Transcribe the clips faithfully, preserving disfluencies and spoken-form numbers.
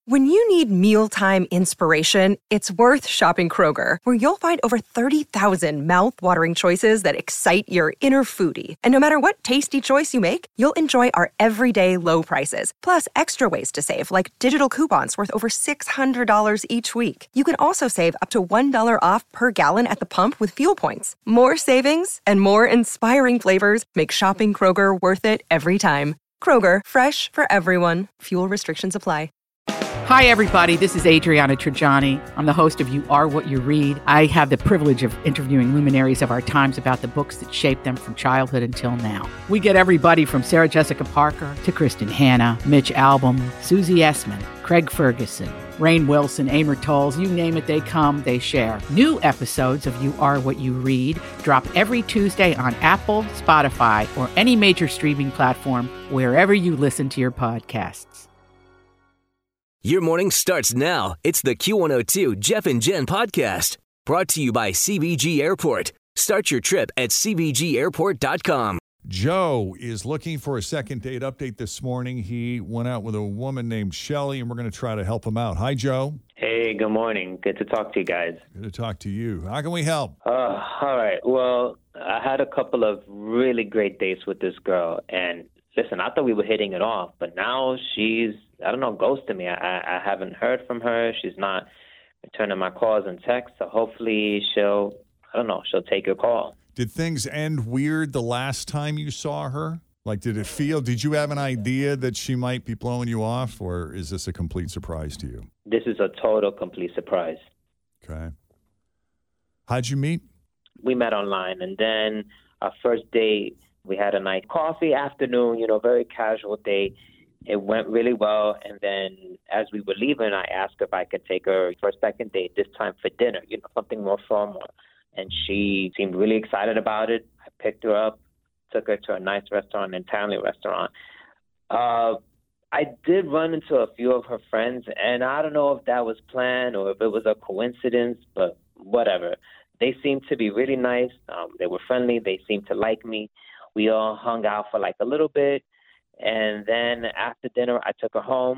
When you need mealtime inspiration, it's worth shopping Kroger, where you'll find over thirty thousand mouth-watering choices that excite your inner foodie. And no matter what tasty choice you make, you'll enjoy our everyday low prices, plus extra ways to save, like digital coupons worth over six hundred dollars each week. You can also save up to one dollar off per gallon at the pump with fuel points. More savings and more inspiring flavors make shopping Kroger worth it every time. Kroger, fresh for everyone. Fuel restrictions apply. Hi, everybody. This is Adriana Trajani. I'm the host of You Are What You Read. I have the privilege of interviewing luminaries of our times about the books that shaped them from childhood until now. We get everybody from Sarah Jessica Parker to Kristen Hanna, Mitch Albom, Susie Essman, Craig Ferguson, Rainn Wilson, Amor Tolls, you name it, they come, they share. New episodes of You Are What You Read drop every Tuesday on Apple, Spotify, or any major streaming platform wherever you listen to your podcasts. Your morning starts now. It's the Q one oh two Jeff and Jen podcast, brought to you by C B G Airport. Start your trip at C B G airport dot com. Joe is looking for a second date update this morning. He went out with a woman named Shelly, and we're going to try to help him out. Hi, Joe. Hey, good morning. Good to talk to you guys. Good to talk to you. How can we help? Uh, all right. Well, I had a couple of really great dates with this girl, and listen, I thought we were hitting it off, but now she's, I don't know, ghosting me. I, I haven't heard from her. She's not returning my calls and texts, so hopefully she'll, I don't know, she'll take your call. Did things end weird the last time you saw her? Like, did it feel, did you have an idea that she might be blowing you off, or is this a complete surprise to you? This is a total, complete surprise. Okay. How'd you meet? We met online, and then our first date, we had a nice coffee afternoon, you know, very casual date. It went really well. And then as we were leaving, I asked her if I could take her for a second date, this time for dinner, you know, something more formal. And she seemed really excited about it. I picked her up, took her to a nice restaurant, an Italian restaurant. Uh, I did run into a few of her friends, and I don't know if that was planned or if it was a coincidence, but whatever. They seemed to be really nice. Um, they were friendly. They seemed to like me. We all hung out for like a little bit, and then after dinner, I took her home,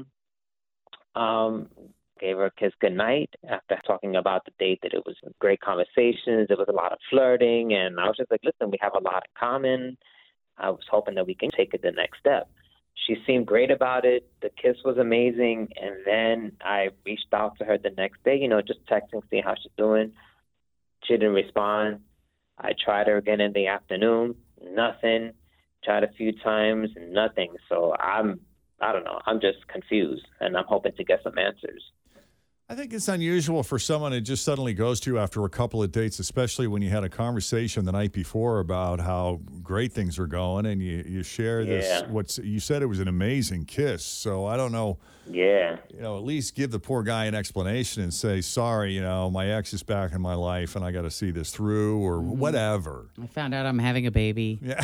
um, gave her a kiss goodnight after talking about the date, that it was great conversations, there was a lot of flirting, and I was just like, listen, we have a lot in common. I was hoping that we can take it the next step. She seemed great about it. The kiss was amazing, and then I reached out to her the next day, you know, just texting, seeing how she's doing. She didn't respond. I tried her again in the afternoon. Nothing. Tried a few times, nothing. So I'm, I don't know, I'm just confused, and I'm hoping to get some answers. I think it's unusual for someone to just suddenly ghost you after a couple of dates, especially when you had a conversation the night before about how great things were going, and you, you share this, yeah. what's, you said it was an amazing kiss. So I don't know. Yeah. You know, at least give the poor guy an explanation and say, sorry, you know, my ex is back in my life and I got to see this through, or mm-hmm. whatever. I found out I'm having a baby. Yeah.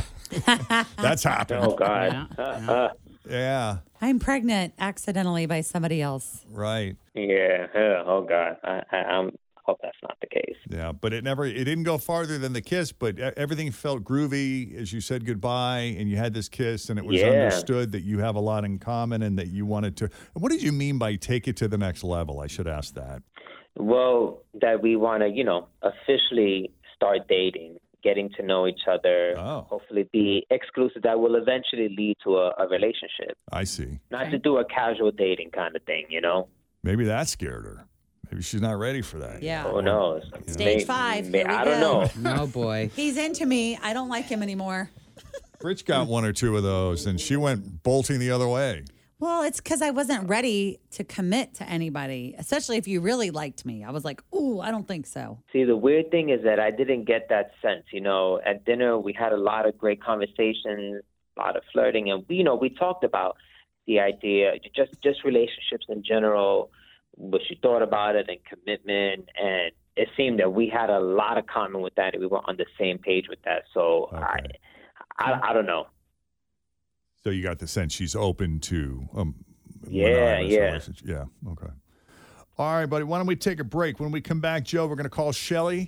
That's happened. Oh, God. Yeah. Uh, Yeah. uh, yeah. I'm pregnant accidentally by somebody else. Right. yeah. Uh, oh, God. I, I, I'm hope that's not the case. Yeah, but it never, it didn't go farther than the kiss, but everything felt groovy as you said goodbye and you had this kiss, and it was Yeah. understood that you have a lot in common and that you wanted to. What did you mean by take it to the next level? I should ask that. Well, that we want to, you know, officially start dating, getting to know each other, Oh. hopefully be exclusive. That will eventually lead to a, a relationship. I see. Not to do a casual dating kind of thing, you know? Maybe that scared her. Maybe she's not ready for that. Yeah. Who knows? Stage May- five. may- Here we I don't go. know. Oh, boy. He's into me. I don't like him anymore. Rich got one or two of those, and she went bolting the other way. Well, it's because I wasn't ready to commit to anybody, especially if you really liked me. I was like, ooh, I don't think so. See, the weird thing is that I didn't get that sense. You know, at dinner, we had a lot of great conversations, a lot of flirting, and, you know, we talked about the idea, just, just relationships in general, what she thought about it, and commitment, and it seemed that we had a lot of common with that, and we were on the same page with that. So Okay. I, I, I don't know. So you got the sense she's open to um, Yeah, monogamous yeah. relationship. Yeah, okay. All right, buddy, why don't we take a break? When we come back, Joe, we're going to call Shelly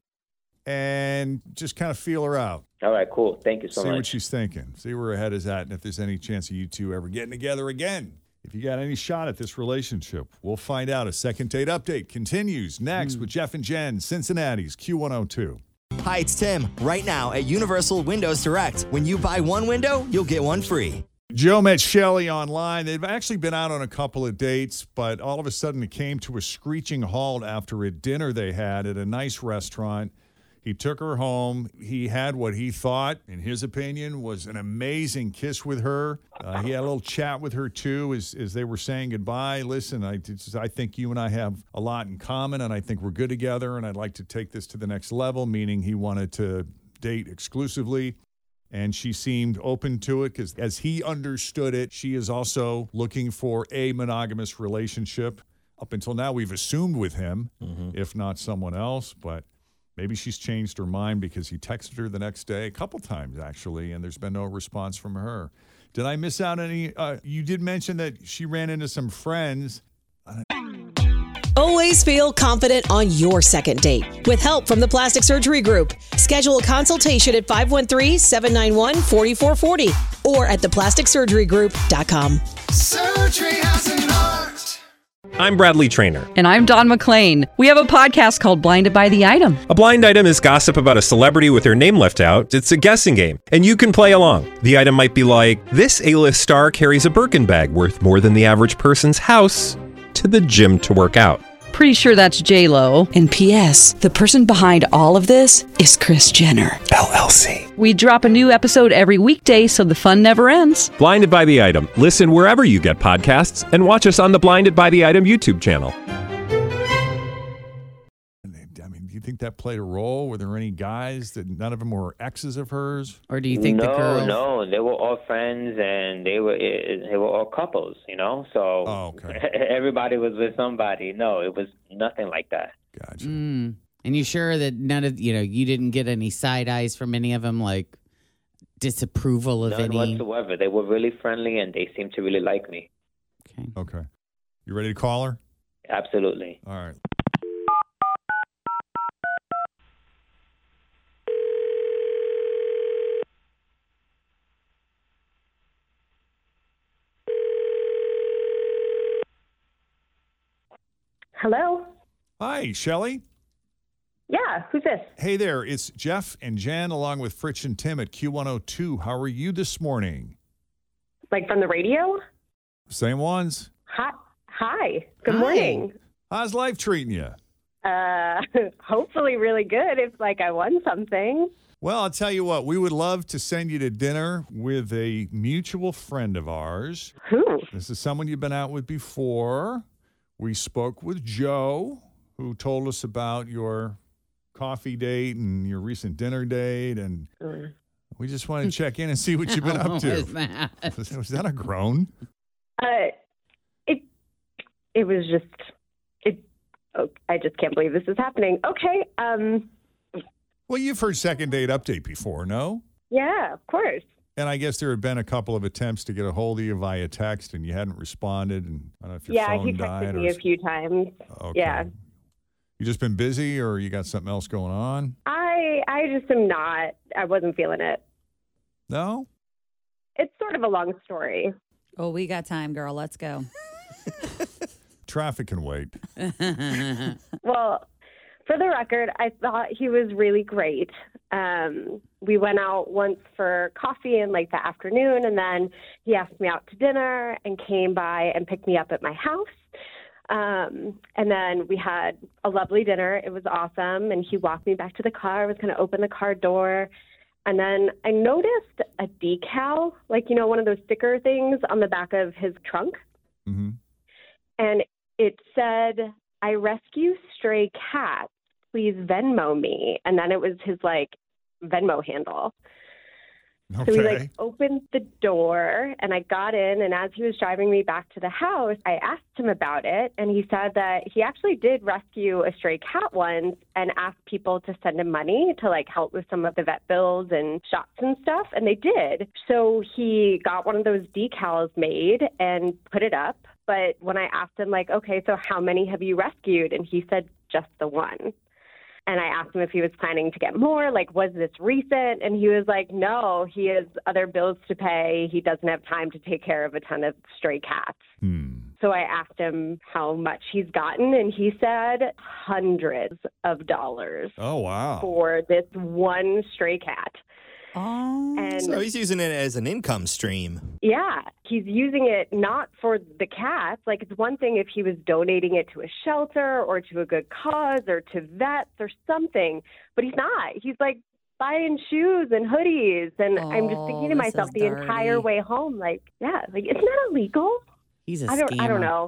and just kind of feel her out. All right, cool. Thank you so See much. what she's thinking. See where her head is at, and if there's any chance of you two ever getting together again. if you got any shot at this relationship. We'll find out. A second date update continues next mm. with Jeff and Jen, Cincinnati's Q one oh two. Hi, it's Tim. Right now at Universal Windows Direct, when you buy one window, you'll get one free. Joe met Shelly online. They've actually been out on a couple of dates, but all of a sudden it came to a screeching halt after a dinner they had at a nice restaurant. He took her home. He had what he thought, in his opinion, was an amazing kiss with her. Uh, he had a little chat with her, too, as, as they were saying goodbye. Listen, I, I think you and I have a lot in common, and I think we're good together, and I'd like to take this to the next level, meaning he wanted to date exclusively. And she seemed open to it because, as he understood it, she is also looking for a monogamous relationship. Up until now, we've assumed with him, mm-hmm. if not someone else, but maybe she's changed her mind because he texted her the next day, a couple times actually, and there's been no response from her. Did I miss out any? Uh, you did mention that she ran into some friends. Always feel confident on your second date. With help from the Plastic Surgery Group. Schedule a consultation at five one three, seven nine one, four four four zero or at the plastic surgery group dot com. Surgery has an art. I'm Bradley Trainer. And I'm Don McClain. We have a podcast called Blinded by the Item. A blind item is gossip about a celebrity with their name left out. It's a guessing game, and you can play along. The item might be like, this A-list star carries a Birkin bag worth more than the average person's house to the gym to work out. Pretty sure that's J-Lo. And P S the person behind all of this is Kris Jenner, L L C. We drop a new episode every weekday so the fun never ends. Blinded by the Item. Listen wherever you get podcasts and watch us on the Blinded by the Item YouTube channel. I mean, do you think that played a role? Were there any guys that none of them were exes of hers? Or do you think no, the girls... No, they were all friends and they were they were all couples, you know? So oh, okay. everybody was with somebody. No, it was nothing like that. Gotcha. Mm. And you sure that none of, you know, you didn't get any side eyes from any of them, like disapproval of None any? whatsoever. They were really friendly and they seemed to really like me. Okay. Okay. You ready to call her? Absolutely. All right. Hello. Hi, Shelly. Yeah, who's this? Hey there, it's Jeff and Jen along with Fritch and Tim at Q one oh two. How are you this morning? Like from the radio? Same ones. Hi. Hi. Good Hi. morning. How's life treating you? Uh, hopefully really good if like I won something. Well, I'll tell you what, we would love to send you to dinner with a mutual friend of ours. Who? This is someone you've been out with before. We spoke with Joe, who told us about your coffee date and your recent dinner date, and mm. we just want to check in and see what you've been up to. What was that? Was, was that a groan? Uh, it it was just it. Oh, I just can't believe this is happening. Okay. Um. Well, you've heard second date update before, no? Yeah, of course. And I guess there had been a couple of attempts to get a hold of you via text, and you hadn't responded. And I don't know if your yeah, phone he died. texted me or... a few times. Okay. Yeah. You just been busy, or you got something else going on? I I just am not. I wasn't feeling it. No? It's sort of a long story. Oh, we got time, girl. Let's go. Traffic can wait. Well, for the record, I thought he was really great. Um, we went out once for coffee in like the afternoon, and then he asked me out to dinner and came by and picked me up at my house. Um, and then we had a lovely dinner. It was awesome. And he walked me back to the car. I was going to open the car door. And then I noticed a decal, like, you know, one of those sticker things on the back of his trunk. Mm-hmm. And it said, I rescue stray cats. Please Venmo me. And then it was his, like, Venmo handle. Okay. So we, like, opened the door, and I got in, and as he was driving me back to the house, I asked him about it, and he said that he actually did rescue a stray cat once and asked people to send him money to, like, help with some of the vet bills and shots and stuff, and they did. So he got one of those decals made and put it up, but when I asked him, like, okay, so how many have you rescued? And he said just the one. And I asked him if he was planning to get more, like, was this recent? And he was like, no, he has other bills to pay. He doesn't have time to take care of a ton of stray cats. Hmm. So I asked him how much he's gotten, and he said hundreds of dollars. Oh, wow. For this one stray cat. Oh. And So he's using it as an income stream. yeah, he's using it not for the cats. Like, it's one thing if he was donating it to a shelter or to a good cause or to vets or something, but he's not. He's like buying shoes and hoodies. And Oh, I'm just thinking to this myself is the entire dirty. way home, like, yeah, like, isn't that illegal? He's a I don't, I don't scammer. know.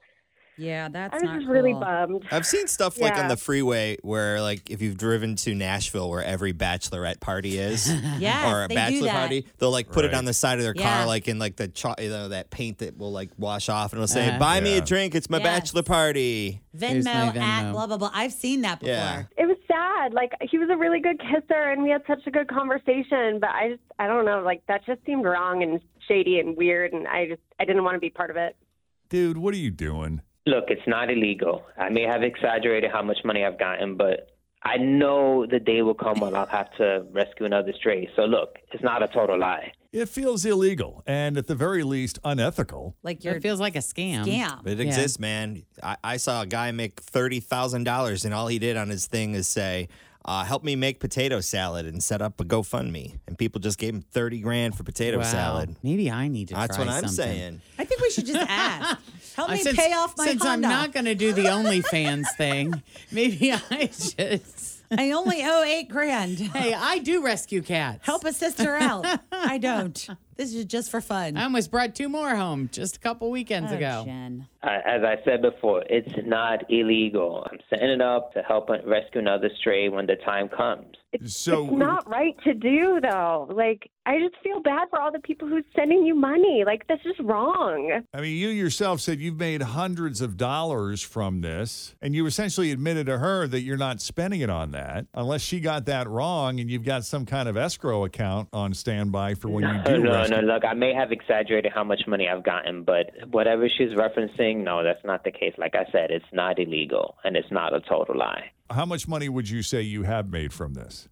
Yeah, that's I was not just really cool. bummed. I've seen stuff like on Yeah. the freeway where, like, if you've driven to Nashville where every bachelorette party is, Yes, or a they do bachelor that. party, they'll like put it Right. on the side of their Yeah. car, like in like the cho- you know, that paint that will like wash off, and it'll say, Uh-huh. "Buy me Yeah. a drink. It's my Yes. bachelor party." Here's my Venmo, Venmo. at blah, blah, blah. I've seen that before. Yeah. It was sad. Like, he was a really good kisser, and we had such a good conversation. But I just, I don't know. Like, that just seemed wrong and shady and weird, and I just, I didn't want to be part of it. Dude, what are you doing? Look, it's not illegal. I may have exaggerated how much money I've gotten, but I know the day will come when I'll have to rescue another stray. So look, it's not a total lie. It feels illegal and at the very least unethical. Like your It feels like a scam. scam. It Yeah. exists, man. I, I saw a guy make thirty thousand dollars, and all he did on his thing is say, uh, "Help me make potato salad," and set up a GoFundMe, and people just gave him thirty grand for potato Wow. salad. Maybe I need to That's try what I'm something. saying. I think we should just ask. Help Uh, me since, pay off my Since I'm Honda. not going to do the OnlyFans thing, maybe I should. I only owe eight grand. Hey, I do rescue cats. Help a sister out. I don't. This is just for fun. I almost brought two more home just a couple weekends Oh, ago. Jen. Uh, as I said before, it's not illegal. I'm setting it up to help rescue another stray when the time comes. So It's not right to do, though. Like, I just feel bad for all the people who's sending you money. Like, that's just wrong. I mean, you yourself said you've made hundreds of dollars from this, and you essentially admitted to her that you're not spending it on that, unless she got that wrong and you've got some kind of escrow account on standby for when you No, do no, rescue. no. Look, I may have exaggerated how much money I've gotten, but whatever she's referencing, no, that's not the case. Like I said, it's not illegal, and it's not a total lie. How much money would you say you have made from this?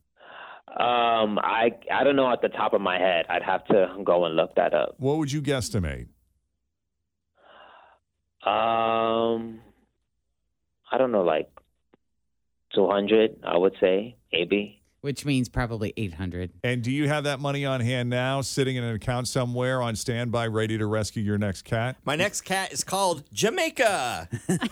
Um, I I don't know at the top of my head. I'd have to go and look that up. What would you guesstimate? Um, I don't know, like two hundred, I would say, maybe. Which means probably eight hundred. And do you have that money on hand now, sitting in an account somewhere on standby, ready to rescue your next cat? My next cat is called Jamaica.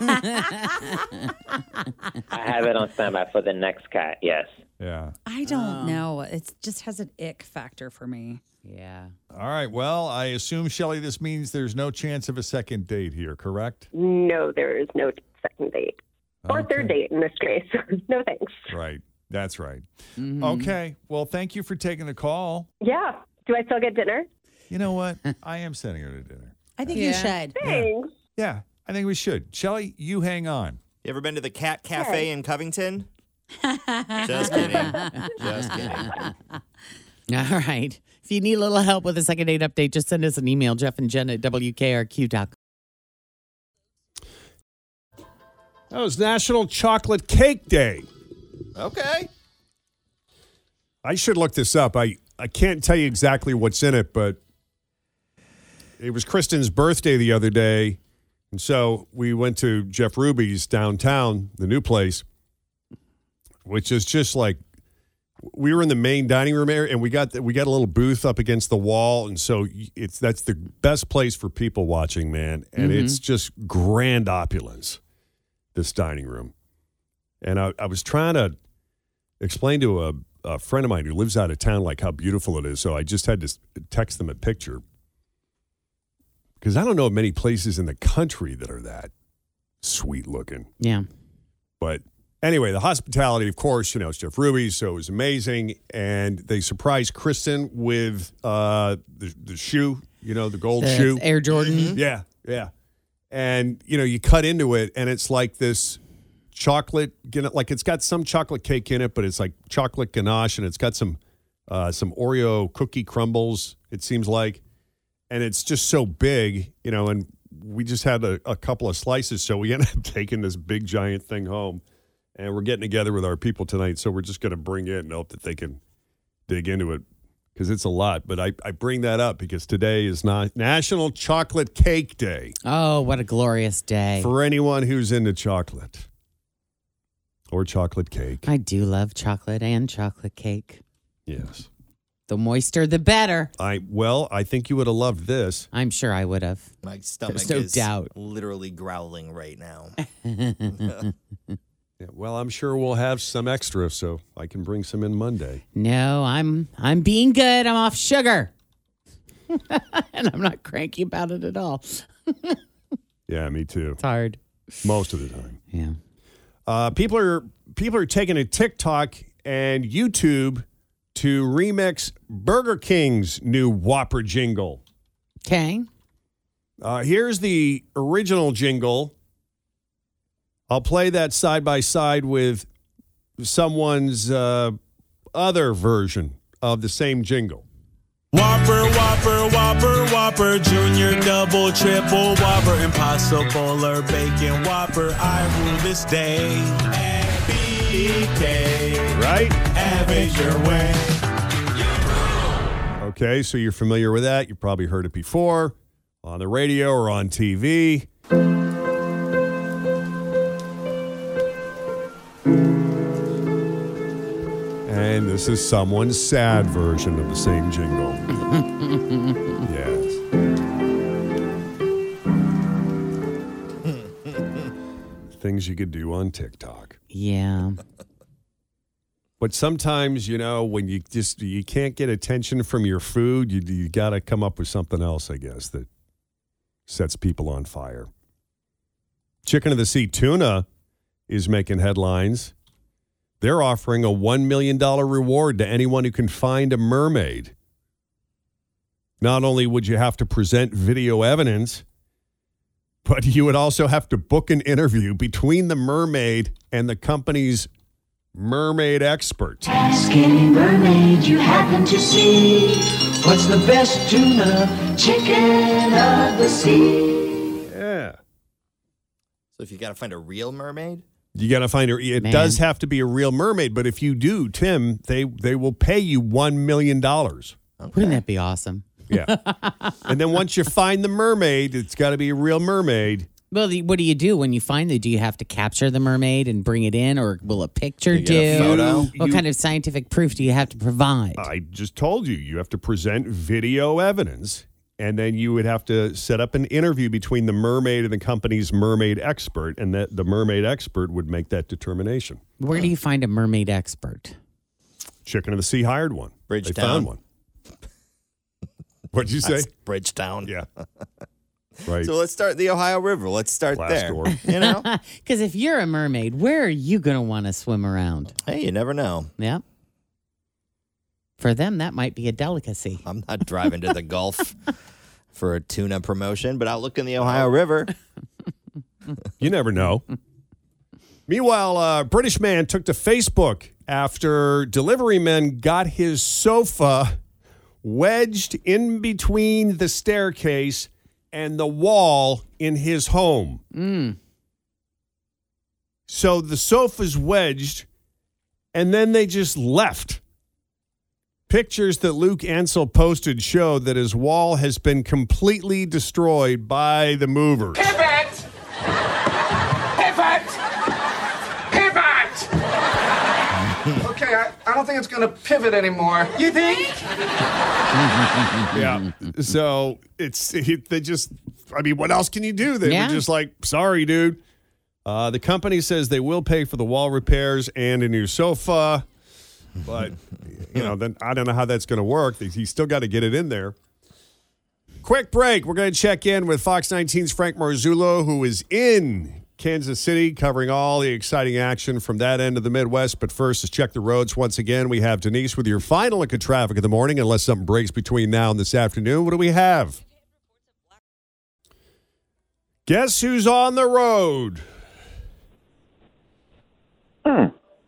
I have it on standby for the next cat, yes. Yeah. I don't Um, know. It just has an ick factor for me. Yeah. All right. Well, I assume, Shelley, this means there's no chance of a second date here, correct? No, there is no second date or Okay. third date in this case. No thanks. Right. That's right. Mhm. Okay. Well, thank you for taking the call. Yeah. Do I still get dinner? You know what? I am sending her to dinner. I think you Yeah. should. Thanks. Yeah, I think we should. Shelley, you hang on. You ever been to the Cat Cafe in Covington? Just kidding. Just kidding. All right. If you need a little help with a second date update, just send us an email, Jeff and Jen at W K R Q dot com. That was National Chocolate Cake Day. Okay. I should look this up. I, I can't tell you exactly what's in it, but it was Kristen's birthday the other day. And so we went to Jeff Ruby's downtown, the new place, which is just like, we were in the main dining room area, and we got we got a little booth up against the wall, and so it's that's the best place for people watching, man. And Mhm. it's just grand opulence, this dining room. And I, I was trying to explain to a, a friend of mine who lives out of town like how beautiful it is, so I just had to text them a picture because I don't know of many places in the country that are that sweet looking. Yeah. But anyway, the hospitality, of course, you know, it's Jeff Ruby's, so it was amazing. And they surprised Kristen with uh, the, the shoe, you know, the gold The shoe. Air Jordan. Yeah, yeah. And, you know, you cut into it, and it's like this chocolate, like it's got some chocolate cake in it, but it's like chocolate ganache, and it's got some uh, some Oreo cookie crumbles, it seems like. And it's just so big, you know, and we just had a, a couple of slices, so we ended up taking this big, giant thing home. And we're getting together with our people tonight, so we're just going to bring it and hope that they can dig into it because it's a lot. But I, I bring that up because today is not National Chocolate Cake Day. Oh, what a glorious day. For anyone who's into chocolate or chocolate cake. I do love chocolate and chocolate cake. Yes. The moister, the better. I Well, I think you would have loved this. I'm sure I would have. My stomach There's no is doubt. literally growling right now. Yeah, well, I'm sure we'll have some extra, so I can bring some in Monday. No, I'm I'm being good. I'm off sugar. And I'm not cranky about it at all. Yeah, me too. It's hard. Most of the time. Yeah. Uh, people are people are taking to TikTok and YouTube to remix Burger King's new Whopper jingle. Okay. Uh, here's the original jingle. I'll play that side by side with someone's uh, other version of the same jingle. Whopper, Whopper, Whopper, Whopper, Junior, Double, Triple, Whopper, Impossible or Bacon Whopper, I rule this day. M B K. Right? Have it your way. Okay, so you're familiar with that. You probably heard it before on the radio or on T V. And this is someone's sad version of the same jingle. Yes. Things you could do on TikTok. Yeah. But sometimes, you know, when you just you can't get attention from your food, you you got to come up with something else, I guess, that sets people on fire. Chicken of the Sea Tuna is making headlines. They're offering a one million dollars reward to anyone who can find a mermaid. Not only would you have to present video evidence, but you would also have to book an interview between the mermaid and the company's mermaid expert. Skinny mermaid you happen to see. What's the best tuna? Chicken of the sea. Yeah. So if you got to find a real mermaid? You got to find her. It Man. does have to be a real mermaid, but if you do, Tim, they they will pay you one million dollars. Okay. Wouldn't that be awesome? Yeah. And then once you find the mermaid, it's got to be a real mermaid. Well, the- what do you do when you find it? Do you have to capture the mermaid and bring it in, or will a picture You get a do? photo? What You- kind of scientific proof do you have to provide? I just told you, you have to present video evidence, and then you would have to set up an interview between the mermaid and the company's mermaid expert, and that the mermaid expert would make that determination. Where do you find a mermaid expert? Chicken of the Sea hired one. They Bridgetown. found one. What'd you say? That's Bridgetown. Yeah. Right. So let's start the Ohio River. Let's start Glassdoor. there. You know? Because if you're a mermaid, where are you going to want to swim around? Hey, you never know. Yeah. For them, that might be a delicacy. I'm not driving to the Gulf for a tuna promotion, but I'll look in the Ohio River. You never know. Meanwhile, a British man took to Facebook after delivery men got his sofa wedged in between the staircase and the wall in his home. Mm. So the sofa's wedged, and then they just left. Pictures that Luke Ansel posted show that his wall has been completely destroyed by the movers. Pivot! Pivot! Pivot! Okay, I, I don't think it's going to pivot anymore. You think? Yeah. So it's it, they just. I mean, what else can you do? They Yeah. were just like, sorry, dude. Uh, the company says they will pay for the wall repairs and a new sofa, but you know, then I don't know how that's going to work. He's still got to get it in there. Quick break. We're going to check in with Fox nineteen's Frank Marzullo, who is in Kansas City, covering all the exciting action from that end of the Midwest. But first, let's check the roads once again. We have Denise with your final look at traffic in the morning, unless something breaks between now and this afternoon. What do we have? Guess who's on the road? Hmm.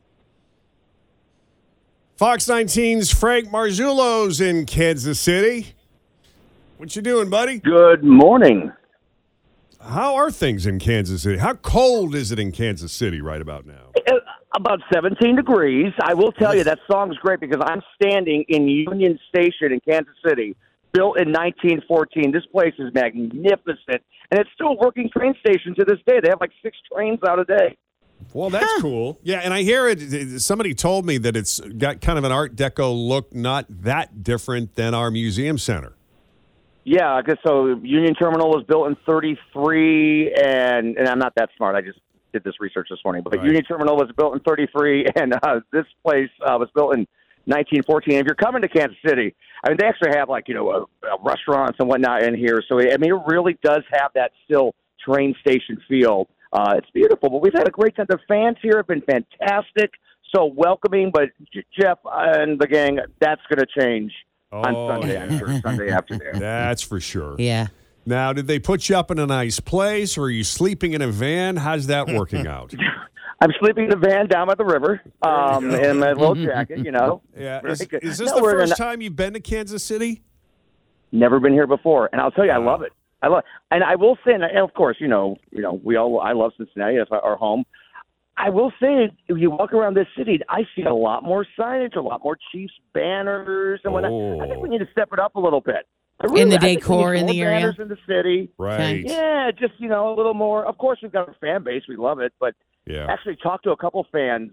Fox nineteen's Frank Marzullo's in Kansas City. What you doing, buddy? Good morning. How are things in Kansas City? How cold is it in Kansas City right about now? Uh, about seventeen degrees. I will tell you that song's great because I'm standing in Union Station in Kansas City, built in nineteen fourteen. This place is magnificent, and it's still a working train station to this day. They have like six trains out a day. Well, that's huh. cool. Yeah, and I hear it. Somebody told me that it's got kind of an Art Deco look, not that different than our museum center. Yeah, I guess so. Union Terminal was built in thirty-three, and, and I'm not that smart. I just did this research this morning. But right. Union Terminal was built in thirty-three, and uh, this place uh, was built in nineteen fourteen. If you're coming to Kansas City, I mean, they actually have, like, you know, uh, uh, restaurants and whatnot in here. So, I mean, it really does have that still train station feel. Uh, it's beautiful, but we've had a great time. The fans here have been fantastic, so welcoming. But Jeff and the gang, that's going to change oh. on Sunday, I'm sure, Sunday afternoon. That's for sure. Yeah. Now, did they put you up in a nice place, or are you sleeping in a van? How's that working out? I'm sleeping in the van down by the river um, in my little jacket, you know. Yeah. Is, is this no, the first gonna... time you've been to Kansas City? Never been here before, and I'll tell you, I love it. I love, and I will say, and of course, you know, you know, we all, I love Cincinnati. That's our home. I will say, if you walk around this city, I see a lot more signage, a lot more Chiefs banners and whatnot. Oh. I think we need to step it up a little bit. Really, in the decor in the area, banners in the city, right? Yeah, just you know, a little more. Of course, we've got a fan base; we love it. But yeah. actually, talk to a couple fans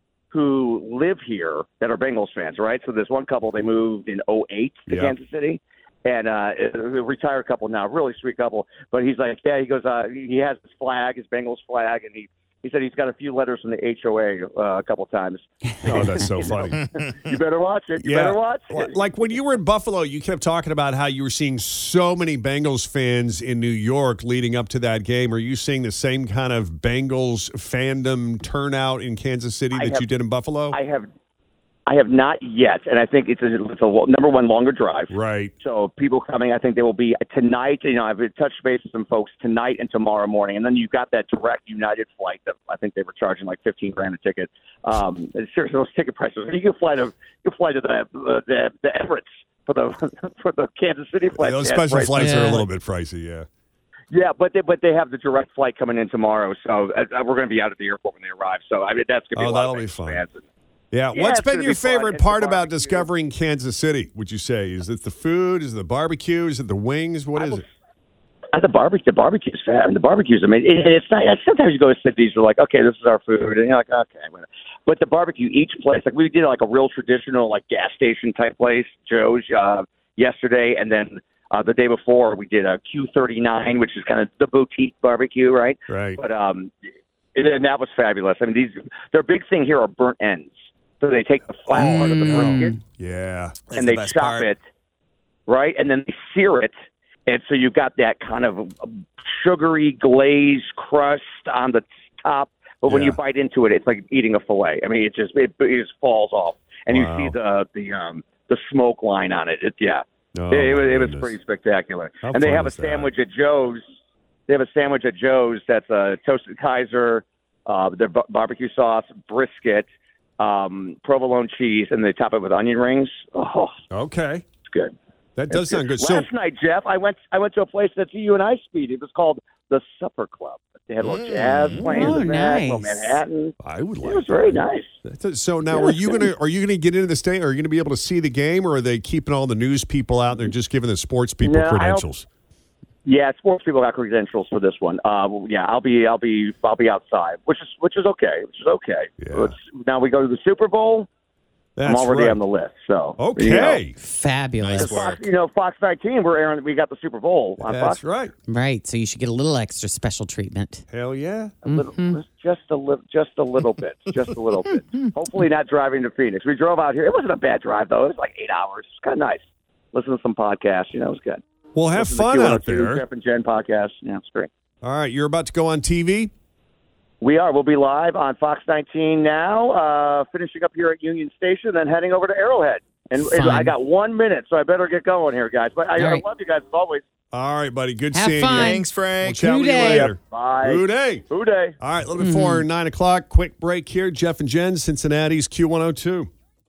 who live here that are Bengals fans, right? So there's one couple, they moved in oh eight to yep. Kansas City. And uh, a retired couple now, really sweet couple. But he's like, yeah, he goes, uh, he has his flag, his Bengals flag, and he, he said he's got a few letters from the H O A uh, a couple times. Oh, that's so funny. You better watch it. You yeah. better watch it. Like when you were in Buffalo, you kept talking about how you were seeing so many Bengals fans in New York leading up to that game. Are you seeing the same kind of Bengals fandom turnout in Kansas City that have, you did in Buffalo? I have I have not yet, and I think it's a, it's a number one longer drive. Right. So people coming, I think they will be tonight. You know, I've touched base with some folks tonight and tomorrow morning, and then you've got that direct United flight that I think they were charging like fifteen grand a ticket. Um, seriously, those ticket prices. You can fly to you can fly to the the, the Emirates for the for the Kansas City flight. Yeah, those special right. flights yeah. are a little bit pricey. Yeah. Yeah, but they but they have the direct flight coming in tomorrow, so uh, we're going to be out at the airport when they arrive. So I mean, that's going to be oh, a lot that'll of be fun. Fans. Yeah. Yeah, What's it's been gonna your be fun. favorite It's part the about barbecue. discovering Kansas City, would you say? Is it the food? Is it the barbecue? Is it the wings? What I is will- it? Uh, the barbecue, the barbecue's fat. I mean, the barbecue's. I mean, it, it's not. Sometimes you go to cities, you're like, okay, this is our food, and you're like, okay, whatever. But the barbecue, each place, like we did, like a real traditional, like gas station type place, Joe's, uh, yesterday, and then uh, the day before we did a Q thirty-nine, which is kind of the boutique barbecue, right? Right. But um, and, and that was fabulous. I mean, these their big thing here are burnt ends. So they take the flat part of the brisket, Yeah. That's and the they best chop part. it, right, and then they sear it. And so you've got that kind of sugary glazed crust on the top, but when Yeah. you bite into it, it's like eating a fillet. I mean, it just it, it just falls off, and Wow. you see the the um the smoke line on it. It yeah, Oh, it, it was my it was goodness. pretty spectacular. How and they fun have a is that? sandwich at Joe's. They have a sandwich at Joe's that's a toasted Kaiser, uh, their b- barbecue sauce, brisket, um, provolone cheese, and they top it with onion rings. Oh, Okay. it's good. That does It's sound good. Last So, night, Jeff, I went I went to a place that you and I speed. It was called the Supper Club. They had a little jazz playing Oh, in the back, little nice. Manhattan. I would like It was very that. nice. That's- So now, Yeah, are it's you good. gonna are you gonna get into the state? Are you gonna be able to see the game, or are they keeping all the news people out and they're just giving the sports people No, I don't- credentials? Yeah, sports people got credentials for this one. Uh, well, yeah, I'll be I'll be I'll be outside, which is which is okay, which is okay. Yeah. Let's, now we go to the Super Bowl. That's I'm already right. on the list. So Okay. you know. Fabulous. Nice work. Fox, you know, Fox nineteen, we're airing. We got the Super Bowl on That's Fox. right. Right. So you should get a little extra special treatment. Hell yeah. A little, Mm-hmm. just a little, just a little bit, just a little bit. Hopefully, not driving to Phoenix. We drove out here. It wasn't a bad drive though. It was like eight hours. It's kind of nice. Listen to some podcasts. You know, it was good. Well, have Listen to fun Q one oh out two, there. Jeff and Jen podcast. Yeah, it's great. All right, you're about to go on T V. We are. We'll be live on Fox nineteen now, uh, finishing up here at Union Station, then heading over to Arrowhead. And, and Fun. I got one minute, so I better get going here, guys. But I, All I right. love you guys as always. All right, buddy. Good Have seeing fun. you. Thanks, Frank. We'll chat with you Hooday. later. Bye. Hooday. Who day? All right, a little before Mm-hmm. nine o'clock. Quick break here. Jeff and Jen, Cincinnati's Q one oh two.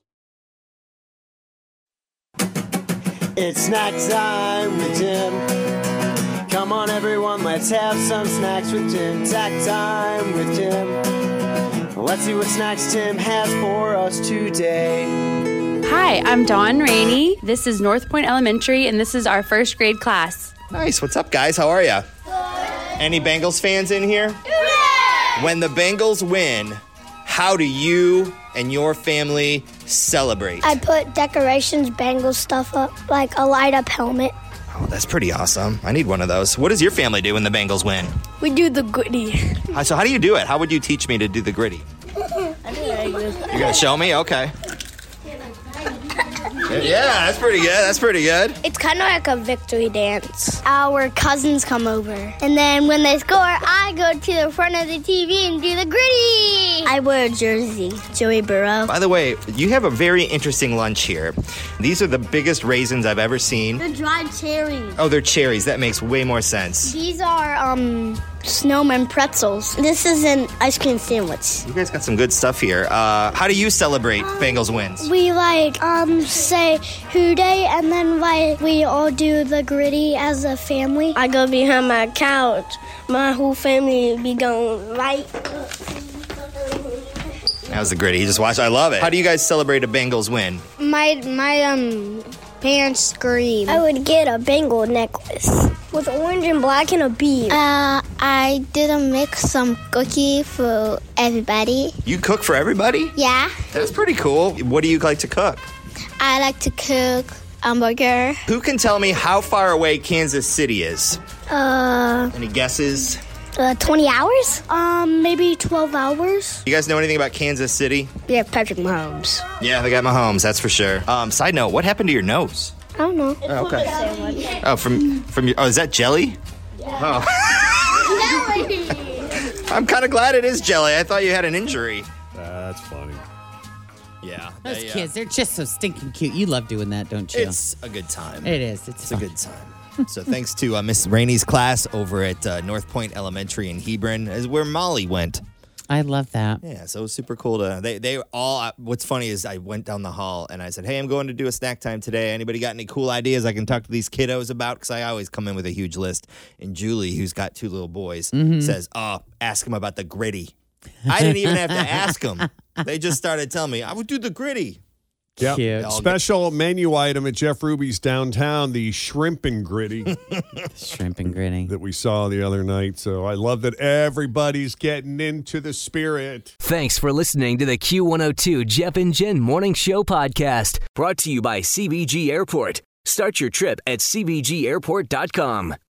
It's snack time with Jim. Come on, everyone, let's have some snacks with Jim. Snack time with Jim. Let's Let's see what snacks Tim has for us today. Hi, I'm Dawn Rainey. This is North Point Elementary, and this is our first grade class. Nice. What's up, guys? How are ya? Any Bengals fans in here? Yeah! When the Bengals win, how do you and your family celebrate? I put decorations, Bengals stuff up, like a light-up helmet. Oh, that's pretty awesome. I need one of those. What does your family do when the Bengals win? We do the gritty. Hi, So how do you do it? How would you teach me to do the gritty? You're going to show me? Okay. Yeah, that's pretty good. That's pretty good. It's kind of like a victory dance. Our cousins come over. And then when they score, I go to the front of the T V and do the gritty. I wear a jersey. Joey Burrow. By the way, you have a very interesting lunch here. These are the biggest raisins I've ever seen. They're dried cherries. Oh, they're cherries. That makes way more sense. These are um snowman pretzels. This is an ice cream sandwich. You guys got some good stuff here. Uh, how do you celebrate um, Bengals wins? We like um say Who Day, and then like we all do the gritty as a family. I go behind my couch. My whole family be going right. That was the gritty. You just watched. I love it. How do you guys celebrate a Bengals win? My my um parents scream. I would get a Bengal necklace with orange and black and a bead. Uh, I did make some cookie for everybody. You cook for everybody? Yeah. That's pretty cool. What do you like to cook? I like to cook hamburger. Who can tell me how far away Kansas City is? Uh, Any guesses? Uh, twenty hours? Um, maybe twelve hours. You guys know anything about Kansas City? Yeah, Patrick Mahomes. Yeah, they got Mahomes, that's for sure. Um, side note, what happened to your nose? I don't know. Oh, okay. Oh, from from your. Oh, is that jelly? Yeah. Oh. Jelly. I'm kind of glad it is jelly. I thought you had an injury. That's funny. Yeah. Those they, uh, kids, they're just so stinking cute. You love doing that, don't you? It's a good time. It is. It's, It's a good time. So thanks to uh, Miss Rainey's class over at uh, North Point Elementary in Hebron, is where Molly went. I love that. Yeah, so it was super cool to. They they all. Uh, what's funny is I went down the hall and I said, "Hey, I'm going to do a snack time today. Anybody got any cool ideas I can talk to these kiddos about?" Because I always come in with a huge list. And Julie, who's got two little boys, Mhm. says, "Oh, ask them about the gritty." I didn't even have to ask them. They just started telling me I would do the gritty. Yep. Cute. Special menu item at Jeff Ruby's downtown, the shrimp and gritty. Shrimp and gritty. That we saw the other night. So I love that everybody's getting into the spirit. Thanks for listening to the Q one oh two Jeff and Jen Morning Show podcast, brought to you by C B G Airport. Start your trip at C B G airport dot com.